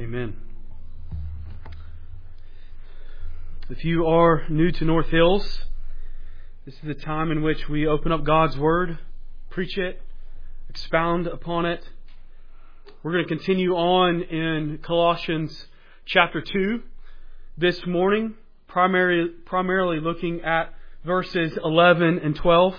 Amen. If you are new to North Hills, this is the time in which we open up God's Word, preach it, expound upon it. We're going to continue on in Colossians chapter 2 this morning, primarily looking at verses 11 and 12.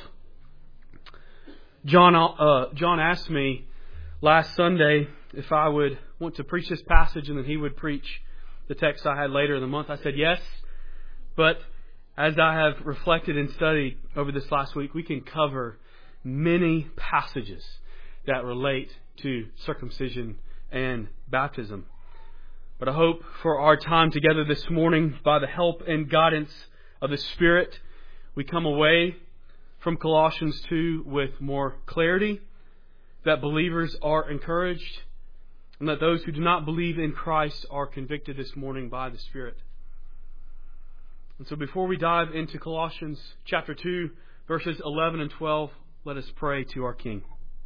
John asked me last Sunday if I would want to preach this passage and then he would preach the text I had later in the month. I said yes, but as I have reflected and studied over this last week, we can cover many passages that relate to circumcision and baptism. But I hope for our time together this morning, by the help and guidance of the Spirit, we come away from Colossians 2 with more clarity, that believers are encouraged, and that those who do not believe in Christ are convicted this morning by the Spirit. And so before we dive into Colossians chapter 2, verses 11 and 12, let us pray to our King.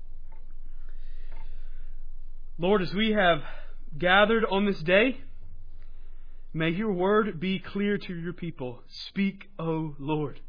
Lord, as we have gathered on this day, may your word be clear to your people. Speak, O Lord.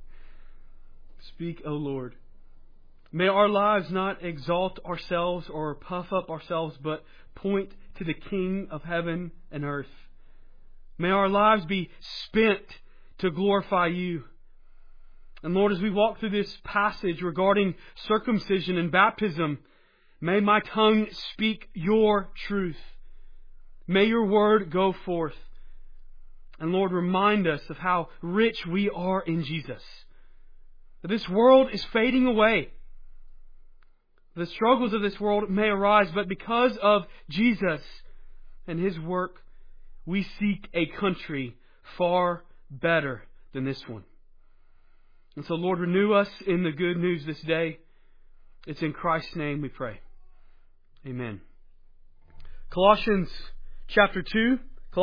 Speak, O Lord. May our lives not exalt ourselves or puff up ourselves, but point to the King of heaven and earth. May our lives be spent to glorify you. And Lord, as we walk through this passage regarding circumcision and baptism, may my tongue speak your truth. May your word go forth. And Lord, remind us of how rich we are in Jesus. That this world is fading away. The struggles of this world may arise, but because of Jesus and His work, we seek a country far better than this one. And so, Lord, renew us in the good news this day. It's in Christ's name we pray. Amen. Colossians chapter 2.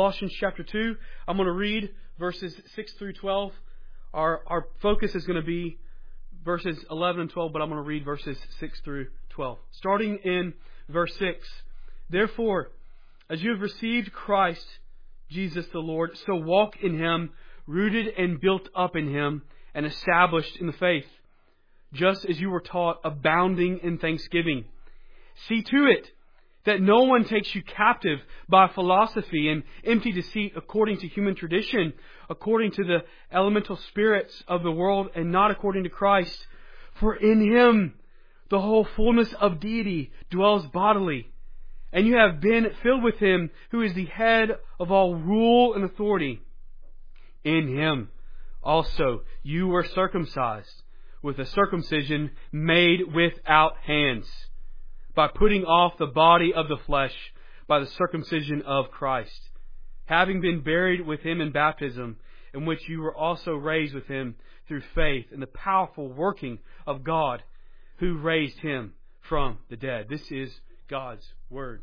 I'm going to read verses 6 through 12. Our focus is going to be verses 11 and 12, but I'm going to read verses 6 through 12. Starting in verse 6. Therefore, as you have received Christ Jesus the Lord, so walk in Him, rooted and built up in Him, and established in the faith, just as you were taught, abounding in thanksgiving. See to it that no one takes you captive by philosophy and empty deceit according to human tradition, according to the elemental spirits of the world, and not according to Christ. For in Him the whole fullness of deity dwells bodily, and you have been filled with Him who is the head of all rule and authority. In Him also you were circumcised with a circumcision made without hands, by putting off the body of the flesh by the circumcision of Christ, having been buried with Him in baptism, in which you were also raised with Him through faith in the powerful working of God who raised Him from the dead. This is God's Word.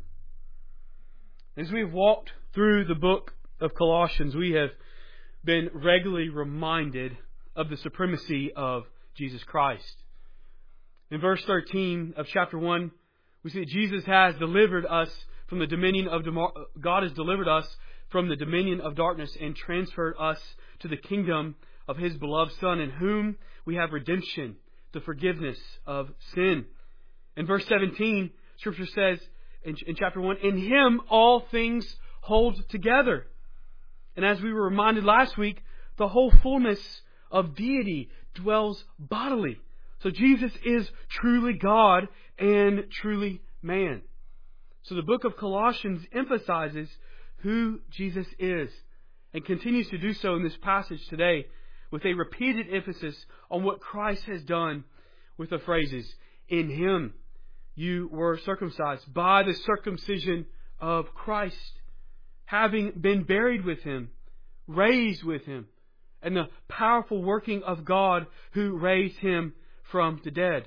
As we've walked through the book of Colossians, we have been regularly reminded of the supremacy of Jesus Christ. In verse 13 of chapter 1, we see that Jesus has delivered us from the dominion of God has delivered us from the dominion of darkness and transferred us to the kingdom of His beloved Son, in whom we have redemption, the forgiveness of sin. In verse 17, Scripture says in chapter 1, in Him all things hold together. And as we were reminded last week, the whole fullness of deity dwells bodily. So Jesus is truly God and truly man. So the book of Colossians emphasizes who Jesus is, and continues to do so in this passage today with a repeated emphasis on what Christ has done with the phrases, in Him you were circumcised by the circumcision of Christ, having been buried with Him, raised with Him, and the powerful working of God who raised Him from the dead.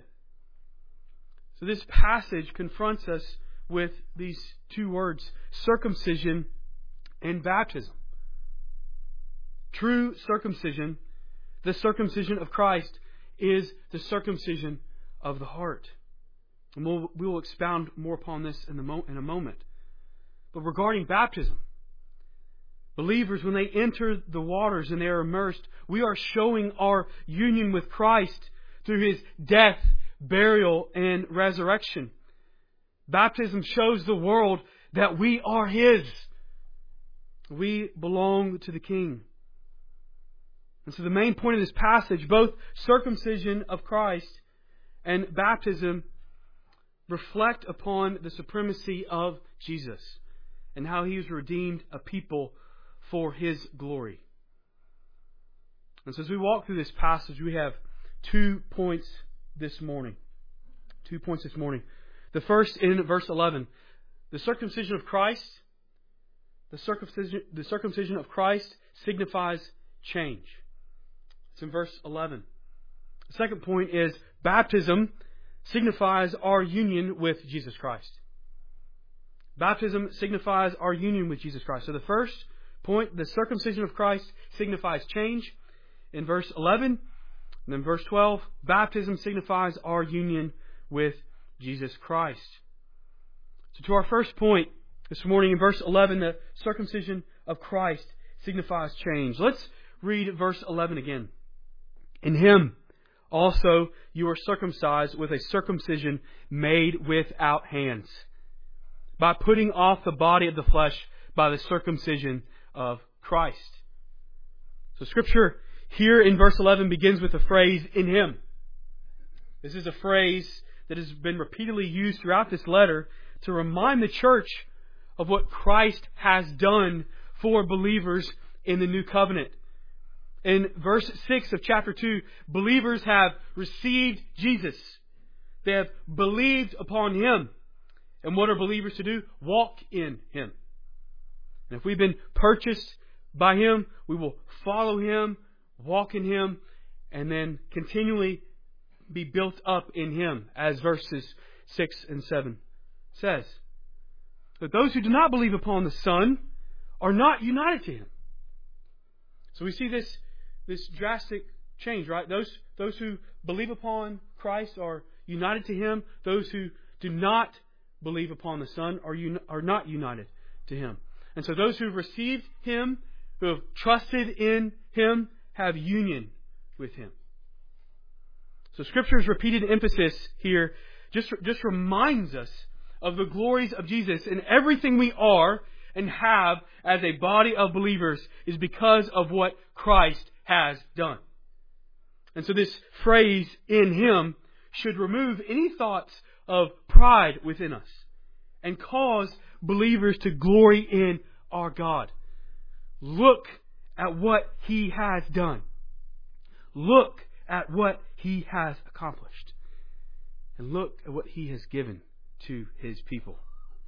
So this passage confronts us with these two words, circumcision and baptism. True circumcision, the circumcision of Christ, is the circumcision of the heart. And we will expound more upon this in a moment. But regarding baptism, believers, when they enter the waters and they are immersed, we are showing our union with Christ through His death, burial, and resurrection. Baptism shows the world that we are His. We belong to the King. And so the main point of this passage, both circumcision of Christ and baptism, reflect upon the supremacy of Jesus and how He has redeemed a people for His glory. And so as we walk through this passage, we have 2 points this morning. 2 points this morning. The first in verse 11. The circumcision of Christ. The circumcision of Christ signifies change. It's in verse 11. The second point is baptism signifies our union with Jesus Christ. Baptism signifies our union with Jesus Christ. So the first point, the circumcision of Christ signifies change in verse 11. And then verse 12, baptism signifies our union with Jesus Christ. So to our first point this morning in verse 11, the circumcision of Christ signifies change. Let's read verse 11 again. In Him also you are circumcised with a circumcision made without hands, by putting off the body of the flesh by the circumcision of Christ. So Scripture here in verse 11 begins with the phrase, in Him. This is a phrase that has been repeatedly used throughout this letter to remind the church of what Christ has done for believers in the new covenant. In verse 6 of chapter 2, believers have received Jesus. They have believed upon Him. And what are believers to do? Walk in Him. And if we've been purchased by Him, we will follow Him, walk in Him, and then continually be built up in Him, as verses 6 and 7 says. But those who do not believe upon the Son are not united to Him. So we see this drastic change, right? Those who believe upon Christ are united to Him. Those who do not believe upon the Son are not united to Him. And so those who have received Him, who have trusted in Him, have union with Him. So Scripture's repeated emphasis here just reminds us of the glories of Jesus, and everything we are and have as a body of believers is because of what Christ has done. And so this phrase, in Him, should remove any thoughts of pride within us and cause believers to glory in our God. Look at what He has done. Look at what He has accomplished. And look at what He has given to His people.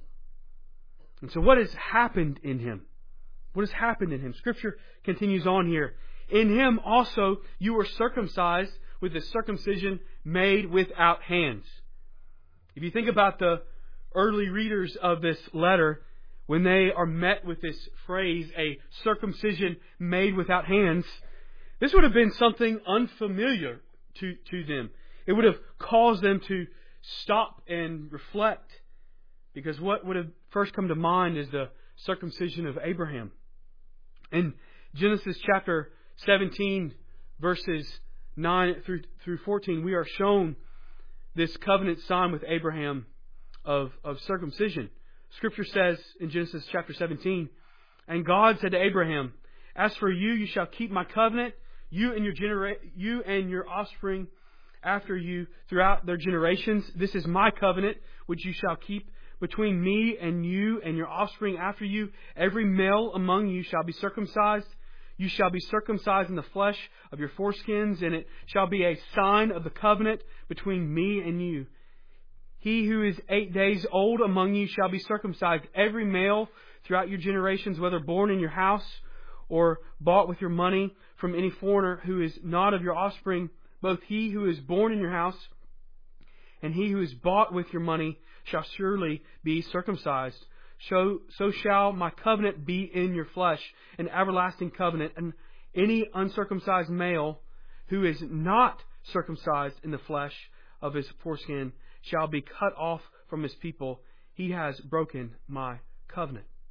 And so what has happened in Him? What has happened in Him? Scripture continues on here. In Him also you were circumcised with the circumcision made without hands. If you think about the early readers of this letter, when they are met with this phrase, a circumcision made without hands, this would have been something unfamiliar to them. It would have caused them to stop and reflect, because what would have first come to mind is the circumcision of Abraham. In Genesis chapter 17, verses 9 through 14, we are shown this covenant signed with Abraham of circumcision. Scripture says in Genesis chapter 17, and God said to Abraham, as for you, you shall keep my covenant, you and your offspring after you throughout their generations. This is my covenant, which you shall keep between me and you and your offspring after you. Every male among you shall be circumcised. You shall be circumcised in the flesh of your foreskins, and it shall be a sign of the covenant between me and you. He who is 8 days old among you shall be circumcised, every male throughout your generations, whether born in your house or bought with your money from any foreigner who is not of your offspring. Both he who is born in your house and he who is bought with your money shall surely be circumcised. So shall my covenant be in your flesh, an everlasting covenant. And any uncircumcised male who is not circumcised in the flesh of his foreskin shall be cut off from his people. He has broken my covenant.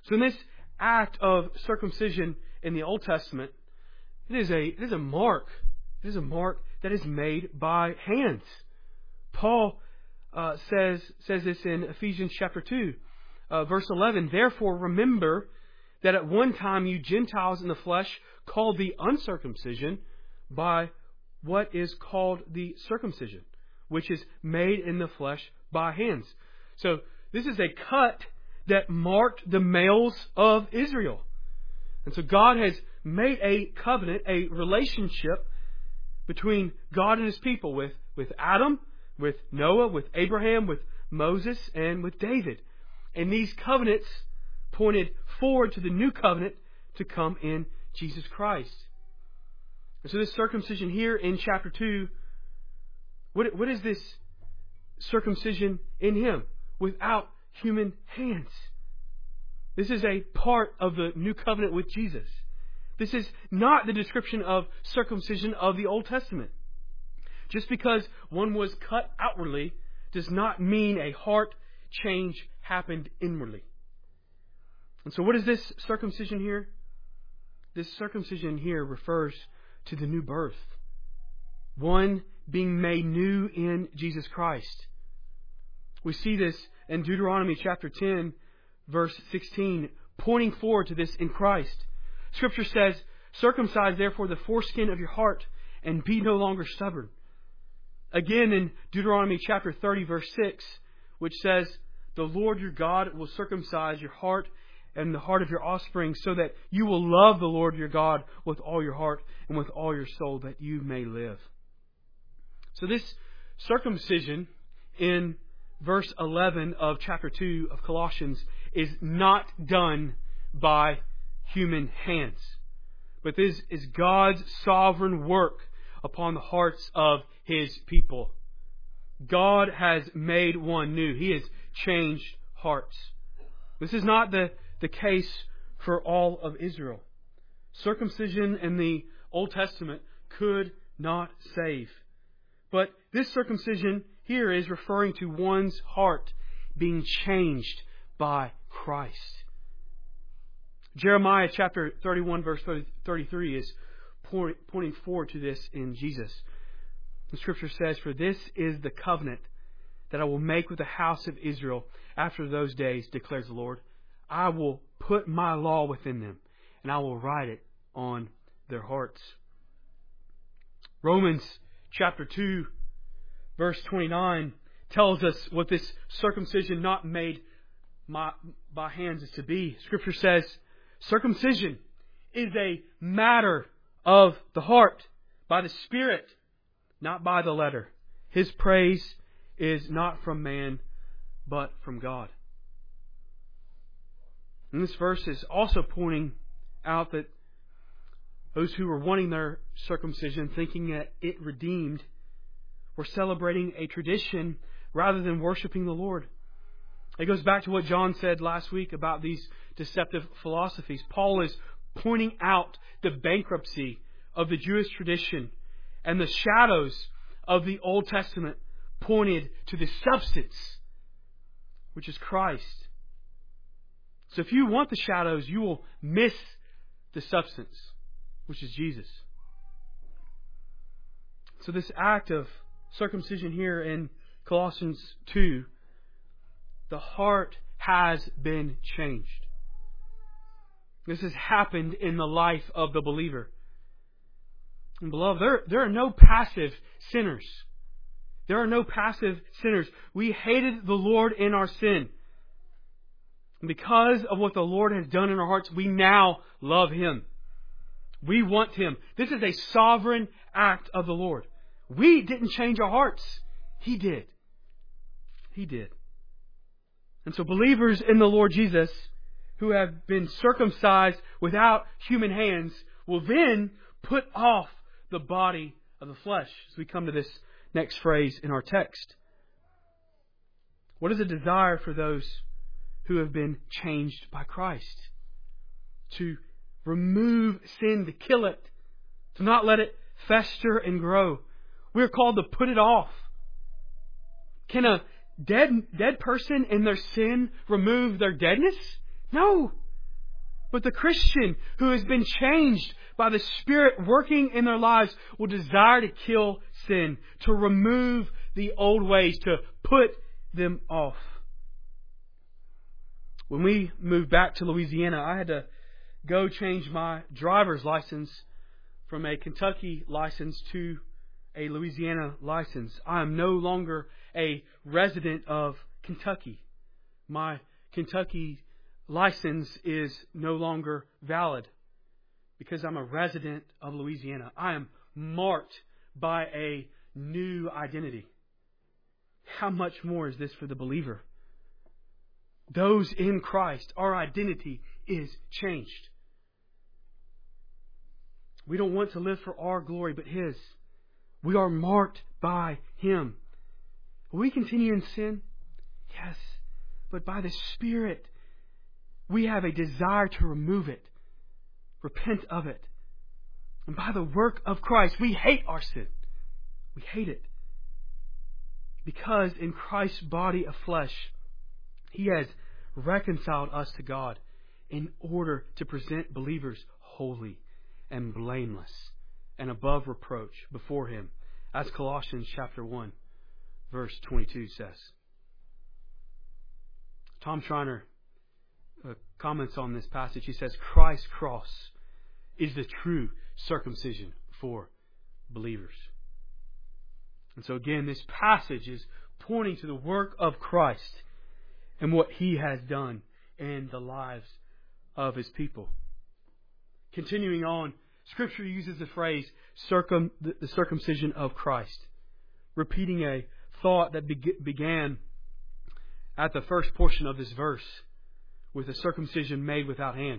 So in this act of circumcision in the Old Testament, it is a mark. It is a mark that is made by hands. Paul says this in Ephesians chapter 2, verse 11. Therefore remember that at one time you Gentiles in the flesh called the uncircumcision by what is called the circumcision, which is made in the flesh by hands. So this is a cut that marked the males of Israel. And so God has made a covenant, a relationship between God and His people with Adam, with Noah, with Abraham, with Moses, and with David. And these covenants pointed forward to the new covenant to come in Jesus Christ. And so this circumcision here in chapter 2, what is this circumcision in Him? Without human hands. This is a part of the new covenant with Jesus. This is not the description of circumcision of the Old Testament. Just because one was cut outwardly does not mean a heart change happened inwardly. And so what is this circumcision here? This circumcision here refers to the new birth. One being made new in Jesus Christ. We see this in Deuteronomy chapter 10, verse 16, pointing forward to this in Christ. Scripture says, circumcise therefore the foreskin of your heart and be no longer stubborn. Again in Deuteronomy chapter 30, verse 6, which says, the Lord your God will circumcise your heart and the heart of your offspring so that you will love the Lord your God with all your heart and with all your soul that you may live. So this circumcision in verse 11 of chapter 2 of Colossians is not done by human hands. But this is God's sovereign work upon the hearts of His people. God has made one new. He has changed hearts. This is not the case for all of Israel. Circumcision in the Old Testament could not save. But this circumcision here is referring to one's heart being changed by Christ. Jeremiah chapter 31 verse 33 is pointing forward to this in Jesus. The Scripture says, for this is the covenant that I will make with the house of Israel after those days, declares the Lord. I will put my law within them, and I will write it on their hearts. Romans chapter 2 verse 29 tells us what this circumcision not made by hands is to be. Scripture says, circumcision is a matter of the heart, by the Spirit, not by the letter. His praise is not from man, but from God. And this verse is also pointing out that those who were wanting their circumcision, thinking that it redeemed, were celebrating a tradition rather than worshiping the Lord. It goes back to what John said last week about these deceptive philosophies. Paul is pointing out the bankruptcy of the Jewish tradition, and the shadows of the Old Testament pointed to the substance, which is Christ. So if you want the shadows, you will miss the substance, which is Jesus. So this act of circumcision here in Colossians 2, the heart has been changed. This has happened in the life of the believer. And beloved, there are no passive sinners. There are no passive sinners. We hated the Lord in our sin. And because of what the Lord has done in our hearts, we now love Him. We want Him. This is a sovereign act of the Lord. We didn't change our hearts. He did. He did. And so believers in the Lord Jesus who have been circumcised without human hands will then put off the body of the flesh. As we come to this next phrase in our text. What is a desire for those who have been changed by Christ? To remove sin, to kill it, to not let it fester and grow. We are called to put it off. Can a dead person in their sin remove their deadness? No. But the Christian who has been changed by the Spirit working in their lives will desire to kill sin, to remove the old ways, to put them off. When we moved back to Louisiana, I had to go change my driver's license from a Kentucky license to a Louisiana license. I am no longer a resident of Kentucky. My Kentucky license is no longer valid because I'm a resident of Louisiana. I am marked by a new identity. How much more is this for the believer? Those in Christ, our identity is changed. We don't want to live for our glory, but His. We are marked by Him. Will we continue in sin? Yes. But by the Spirit, we have a desire to remove it, repent of it. And by the work of Christ, we hate our sin. We hate it. Because in Christ's body of flesh, He has reconciled us to God in order to present believers holy and blameless and above reproach before Him, as Colossians chapter 1, verse 22 says. Tom Schreiner comments on this passage. He says, Christ's cross is the true circumcision for believers. And so again, this passage is pointing to the work of Christ and what He has done in the lives of His people. Continuing on, Scripture uses the phrase the circumcision of Christ, repeating a thought that began at the first portion of this verse with a circumcision made without hands.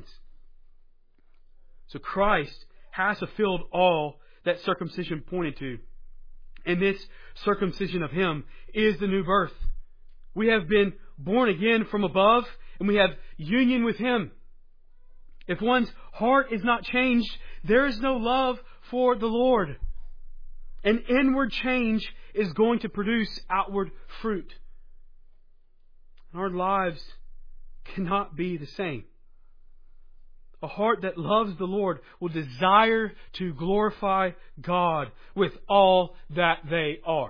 So Christ has fulfilled all that circumcision pointed to. And this circumcision of Him is the new birth. We have been born again from above, and we have union with Him. If one's heart is not changed, there is no love for the Lord. An inward change is going to produce outward fruit. Our lives cannot be the same. A heart that loves the Lord will desire to glorify God with all that they are.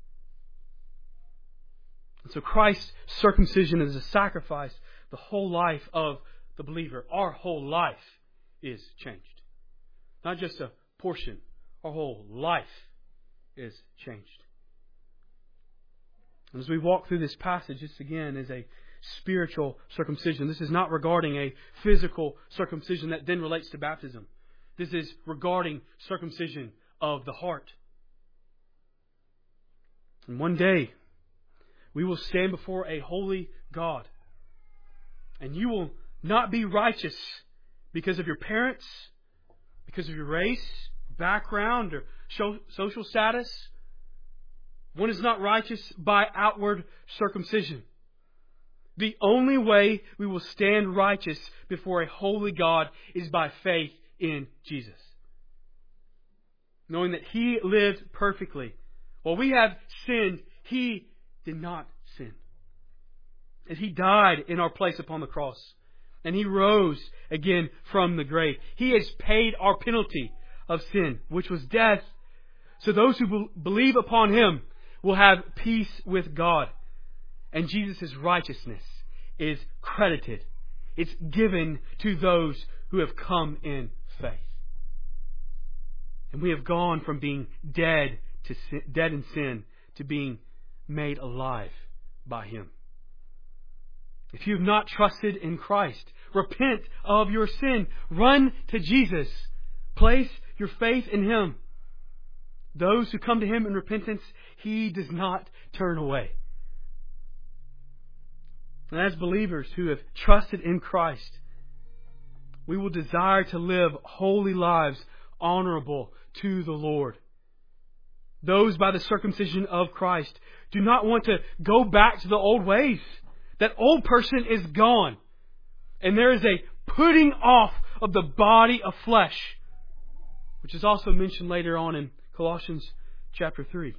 And so Christ's circumcision is a sacrifice. The whole life of the believer, our whole life is changed. Not just a portion. Our whole life is changed. And as we walk through this passage, this again is a spiritual circumcision. This is not regarding a physical circumcision that then relates to baptism. This is regarding circumcision of the heart. And one day, we will stand before a holy God. And you will not be righteous because of your parents, because of your race, background, or social status. One is not righteous by outward circumcision. The only way we will stand righteous before a holy God is by faith in Jesus. Knowing that He lived perfectly. While we have sinned, He did not sin. And He died in our place upon the cross. And He rose again from the grave. He has paid our penalty of sin, which was death. So those who believe upon Him will have peace with God. And Jesus' righteousness is credited. It's given to those who have come in faith. And we have gone from being dead in sin to being made alive by Him. If you have not trusted in Christ, repent of your sin. Run to Jesus. Place your faith in Him. Those who come to Him in repentance, He does not turn away. And as believers who have trusted in Christ, we will desire to live holy lives honorable to the Lord. Those by the circumcision of Christ do not want to go back to the old ways. That old person is gone. And there is a putting off of the body of flesh, which is also mentioned later on in Colossians chapter 3.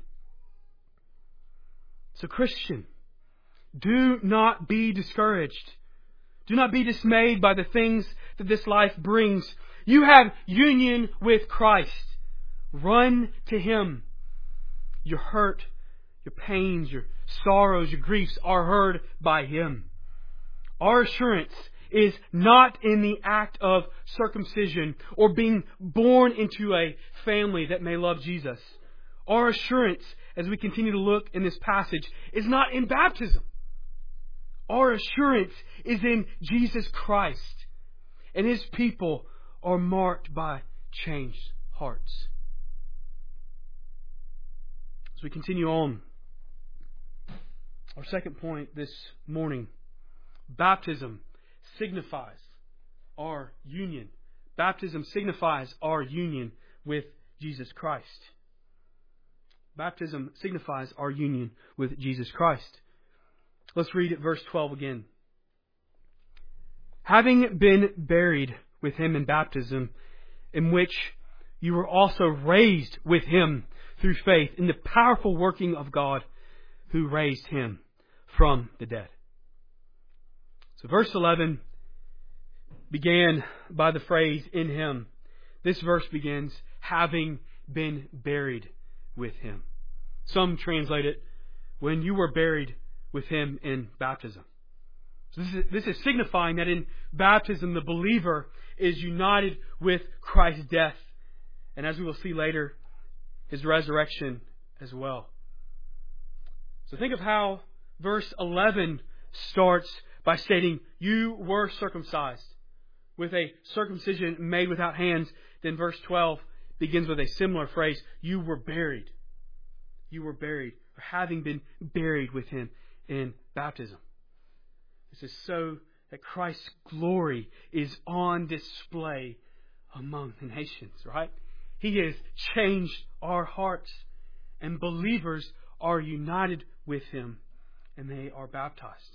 So Christian, do not be discouraged. Do not be dismayed by the things that this life brings. You have union with Christ. Run to Him. Your hurt, your pains, your sorrows, your griefs are heard by Him. Our assurance is not in the act of circumcision or being born into a family that may love Jesus. Our assurance, as we continue to look in this passage, is not in baptism. Our assurance is in Jesus Christ. And His people are marked by changed hearts. As we continue on, our second point this morning, baptism signifies our union. Baptism signifies our union with Jesus Christ. Baptism signifies our union with Jesus Christ. Let's read it, verse 12 again. Having been buried with Him in baptism, in which you were also raised with Him through faith in the powerful working of God who raised Him from the dead. So verse 11 began by the phrase, in Him. This verse begins, having been buried with Him. Some translate it, when you were buried with Him in baptism. So this is signifying that in baptism the believer is united with Christ's death. And as we will see later, His resurrection as well. So think of how verse 11 starts by stating, you were circumcised, with a circumcision made without hands. Then verse 12 begins with a similar phrase, you were buried. You were buried, or having been buried with Him in baptism. This is so that Christ's glory is on display among the nations, right? He has changed our hearts, and believers are united with Him, and they are baptized.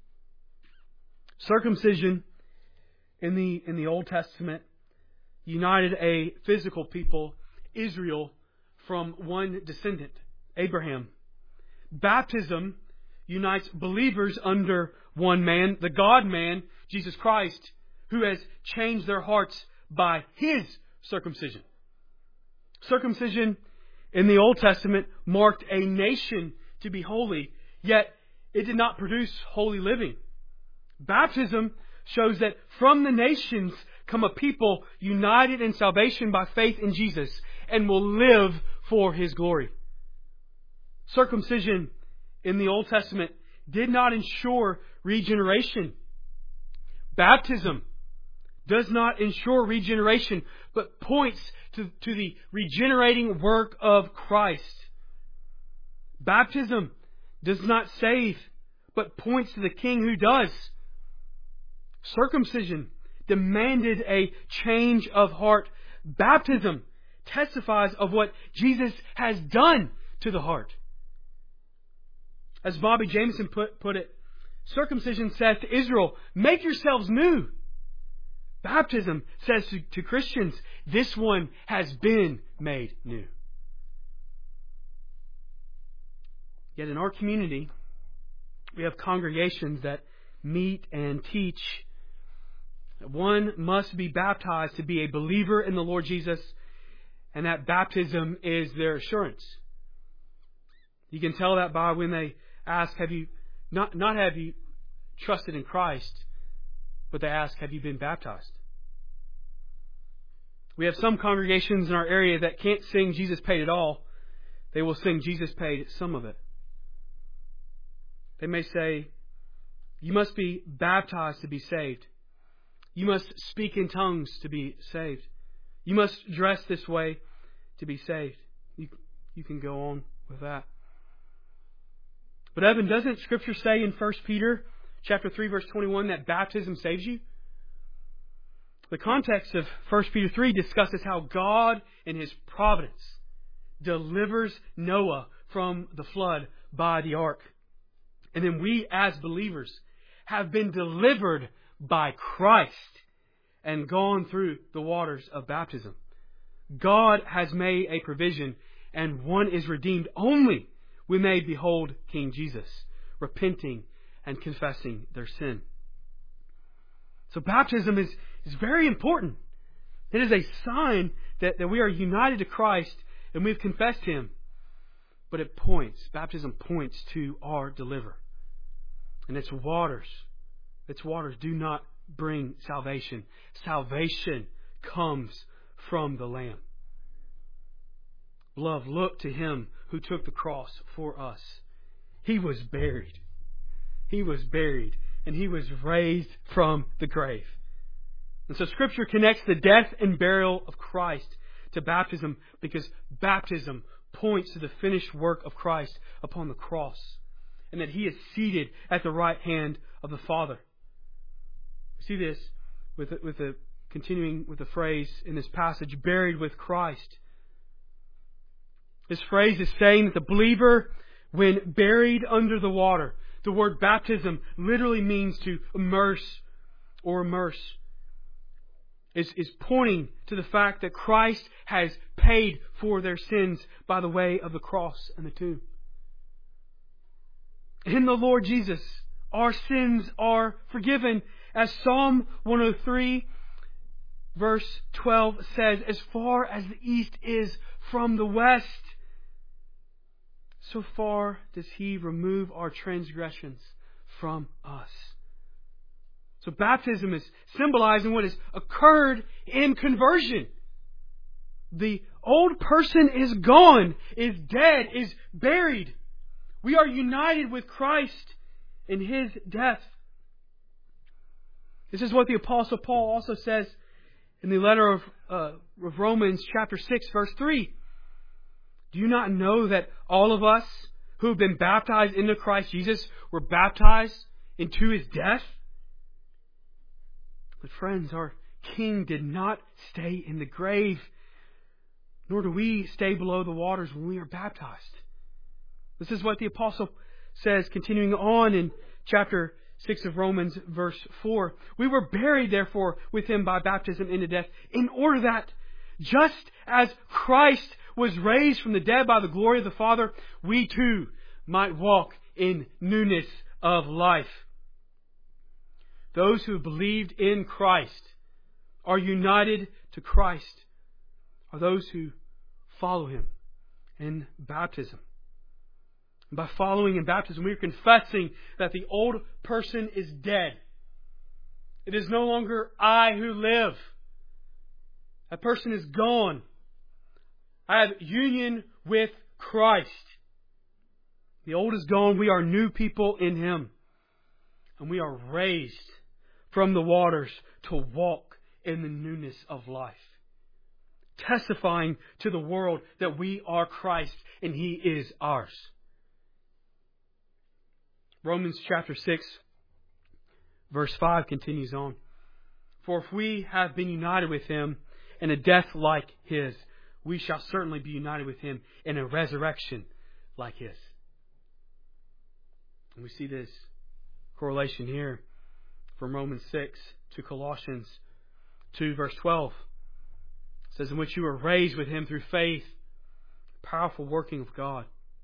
Circumcision in the Old Testament united a physical people, Israel, from one descendant, Abraham. Baptism unites believers under one man, the God-man, Jesus Christ, who has changed their hearts by His circumcision. Circumcision in the Old Testament marked a nation to be holy, yet it did not produce holy living. Baptism shows that from the nations come a people united in salvation by faith in Jesus and will live for His glory. Circumcision in the Old Testament did not ensure regeneration. Baptism does not ensure regeneration, but points to the regenerating work of Christ. Baptism does not save, but points to the King who does. Circumcision demanded a change of heart. Baptism testifies of what Jesus has done to the heart. As Bobby Jameson put it, circumcision says to Israel, make yourselves new. Baptism says to Christians, this one has been made new. Yet in our community, we have congregations that meet and teach that one must be baptized to be a believer in the Lord Jesus, and that baptism is their assurance. You can tell that by when they ask, have you not have you trusted in Christ, but they ask, have you been baptized? We have some congregations in our area that can't sing Jesus paid it all. They will sing Jesus paid some of it. They may say, you must be baptized to be saved. You must speak in tongues to be saved. You must dress this way to be saved. You can go on with that. But Evan, doesn't Scripture say in 1 Peter chapter 3, verse 21 that baptism saves you? The context of 1 Peter 3 discusses how God in His providence delivers Noah from the flood by the ark. And then we as believers have been delivered by Christ and gone through the waters of baptism. God has made a provision, and one is redeemed only when they behold King Jesus, repenting and confessing their sin. So baptism is very important. It is a sign that we are united to Christ and we've confessed Him. But baptism points to our deliverer. And its waters do not bring salvation. Salvation comes from the Lamb. Beloved, look to Him who took the cross for us. He was buried. He was buried. And He was raised from the grave. And so Scripture connects the death and burial of Christ to baptism because baptism points to the finished work of Christ upon the cross and that He is seated at the right hand of the Father. We see this continuing with the phrase in this passage, buried with Christ. This phrase is saying that the believer, when buried under the water, the word baptism literally means to immerse, is pointing to the fact that Christ has paid for their sins by the way of the cross and the tomb. In the Lord Jesus, our sins are forgiven. As Psalm 103 verse 12 says, as far as the east is from the west, so far does He remove our transgressions from us. So baptism is symbolizing what has occurred in conversion. The old person is gone, is dead, is buried. We are united with Christ in His death. This is what the Apostle Paul also says in the letter of Romans chapter 6 verse 3. Do you not know that all of us who have been baptized into Christ Jesus were baptized into His death? But friends, our King did not stay in the grave, nor do we stay below the waters when we are baptized. This is what the Apostle says, continuing on in chapter 6 of Romans, verse 4. We were buried, therefore, with Him by baptism into death, in order that, just as Christ was raised from the dead by the glory of the Father, we too might walk in newness of life. Those who have believed in Christ are united to Christ, are those who follow Him in baptism. And by following in baptism, we are confessing that the old person is dead. It is no longer I who live. That person is gone. I have union with Christ. The old is gone. We are new people in Him. And we are raised from the waters to walk in the newness of life. Testifying to the world that we are Christ and He is ours. Romans chapter 6 verse 5 continues on. For if we have been united with Him in a death like His, we shall certainly be united with Him in a resurrection like His. And we see this correlation here from Romans 6 to Colossians 2 verse 12. It says, in which you were raised with Him through faith, powerful working of God.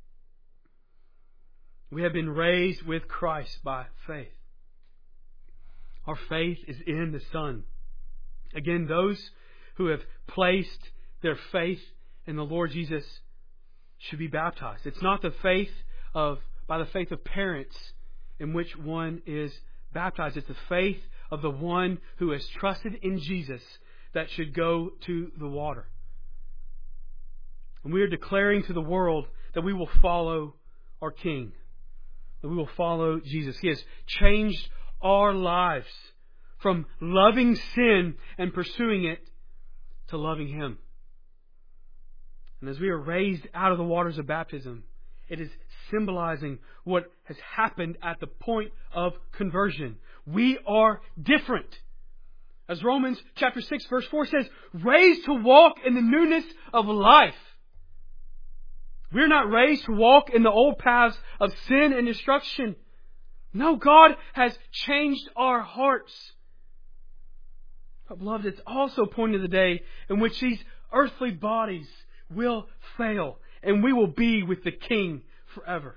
We have been raised with Christ by faith. Our faith is in the Son. Again, those who have placed their faith in the Lord Jesus should be baptized. It's not the faith by the faith of parents in which one is baptized. It's the faith of the one who has trusted in Jesus that should go to the water. And we are declaring to the world that we will follow our King, that we will follow Jesus. He has changed our lives from loving sin and pursuing it to loving Him. And as we are raised out of the waters of baptism, it is symbolizing what has happened at the point of conversion. We are different. As Romans chapter 6 verse 4 says, raised to walk in the newness of life. We're not raised to walk in the old paths of sin and destruction. No, God has changed our hearts. But beloved, it's also pointing to the day in which these earthly bodies will fail and we will be with the King forever.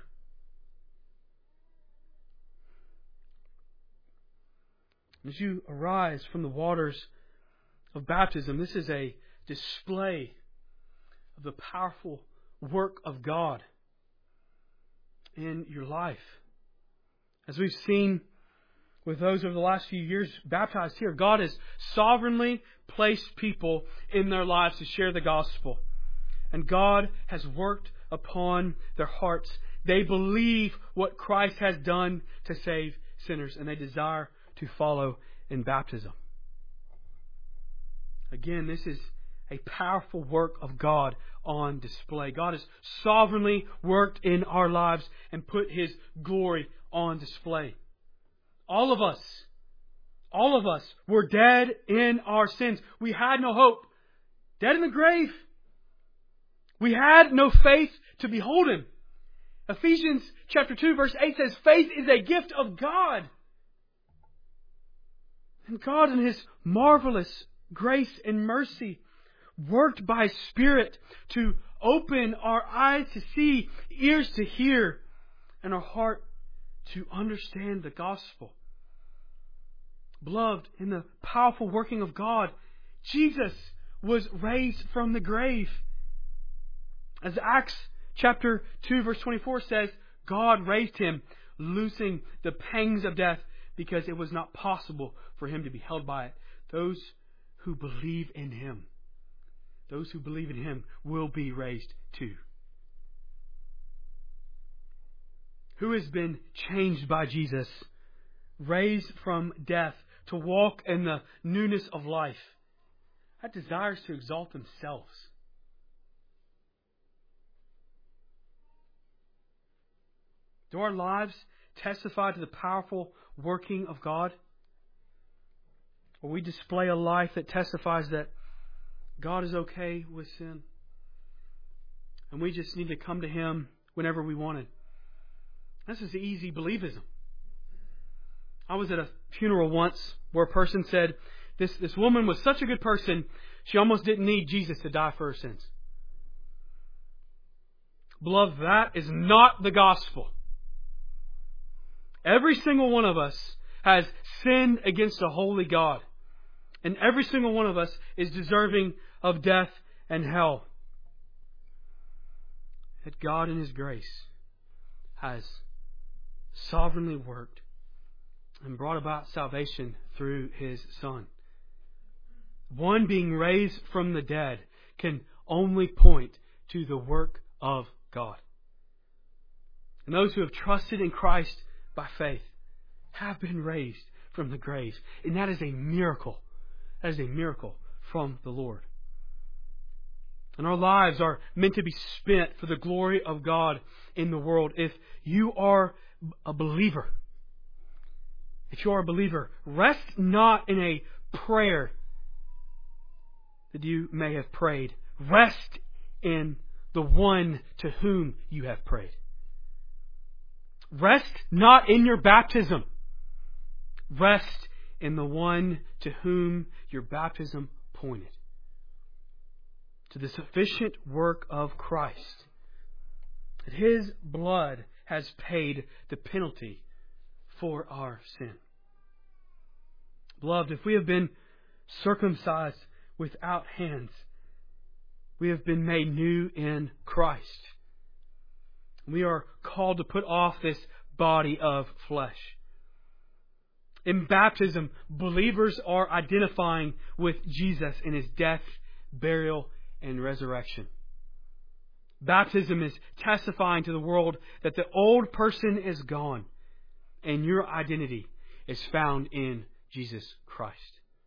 As you arise from the waters of baptism, this is a display of the powerful work of God in your life. As we've seen with those over the last few years baptized here, God has sovereignly placed people in their lives to share the gospel. And God has worked upon their hearts. They believe what Christ has done to save sinners, and they desire to follow in baptism. Again, this is a powerful work of God on display. God has sovereignly worked in our lives and put His glory on display. All of us were dead in our sins. We had no hope. Dead in the grave. We had no faith to behold Him. Ephesians chapter 2 verse 8 says, faith is a gift of God. And God in His marvelous grace and mercy worked by Spirit to open our eyes to see, ears to hear, and our heart to understand the gospel. Beloved, in the powerful working of God, Jesus was raised from the grave. As Acts chapter 2 verse 24 says, God raised Him, loosing the pangs of death, because it was not possible for Him to be held by it. Those who believe in Him, those who believe in Him will be raised too. Who has been changed by Jesus, raised from death to walk in the newness of life, that desires to exalt themselves. Do our lives testify to the powerful working of God? Or we display a life that testifies that God is okay with sin, and we just need to come to Him whenever we want it? This is easy believism. I was at a funeral once where a person said, this woman was such a good person, she almost didn't need Jesus to die for her sins. Beloved, that is not the gospel. Every single one of us has sinned against a holy God. And every single one of us is deserving of death and hell. Yet God in His grace has sovereignly worked and brought about salvation through His Son. One being raised from the dead can only point to the work of God. And those who have trusted in Christ by faith have been raised from the grave. And that is a miracle. That is a miracle from the Lord. And our lives are meant to be spent for the glory of God in the world. If you are a believer, rest not in a prayer that you may have prayed. Rest in the one to whom you have prayed. Rest not in your baptism. Rest in the one to whom your baptism pointed. To the sufficient work of Christ. That His blood has paid the penalty for our sin. Beloved, if we have been circumcised without hands, we have been made new in Christ. We are called to put off this body of flesh. In baptism, believers are identifying with Jesus in His death, burial, and resurrection. Baptism is testifying to the world that the old person is gone and your identity is found in Jesus Christ.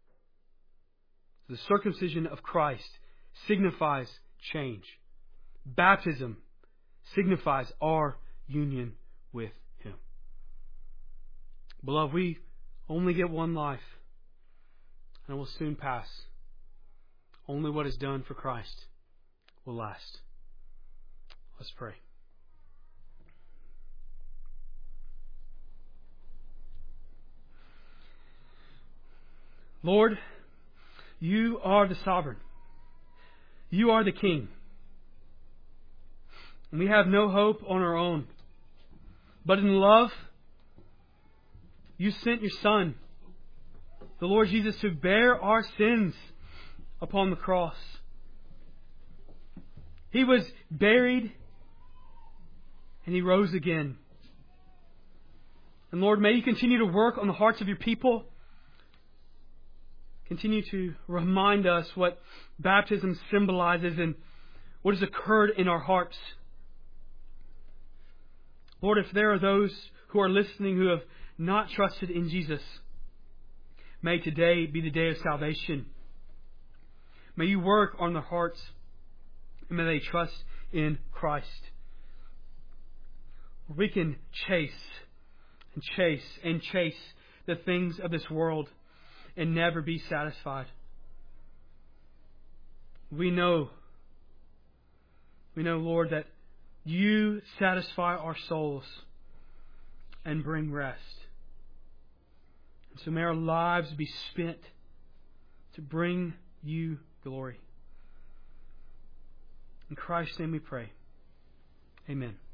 The circumcision of Christ signifies change. Baptism signifies our union with Him. Beloved, we only get one life, and it will soon pass. Only what is done for Christ will last. Let's pray. Lord, You are the sovereign. You are the King. And we have no hope on our own. But in love, You sent Your Son The Lord Jesus to bear our sins upon the cross. He was buried and He rose again. And Lord, may You continue to work on the hearts of Your people. Continue to remind us what baptism symbolizes and what has occurred in our hearts. Lord, if there are those who are listening who have not trusted in Jesus, may today be the day of salvation. May You work on their hearts and may they trust in Christ. We can chase the things of this world and never be satisfied. We know, Lord, that You satisfy our souls and bring rest. And so may our lives be spent to bring You glory. In Christ's name we pray. Amen.